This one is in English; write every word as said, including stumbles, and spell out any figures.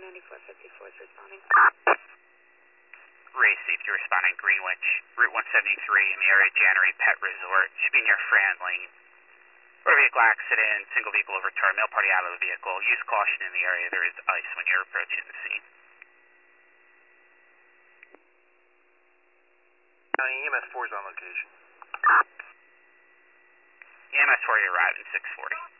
ninety-four fifty-four is responding. Ray Safety responding, Greenwich, Route one seventy-three in the area of January Pet Resort. Should be near Fran Lane. Motor vehicle accident, single vehicle overturned, male party out of the vehicle. Use caution in the area. There is ice when you're approaching the scene. County E M S four is on location. E M S four, you arrive in six forty.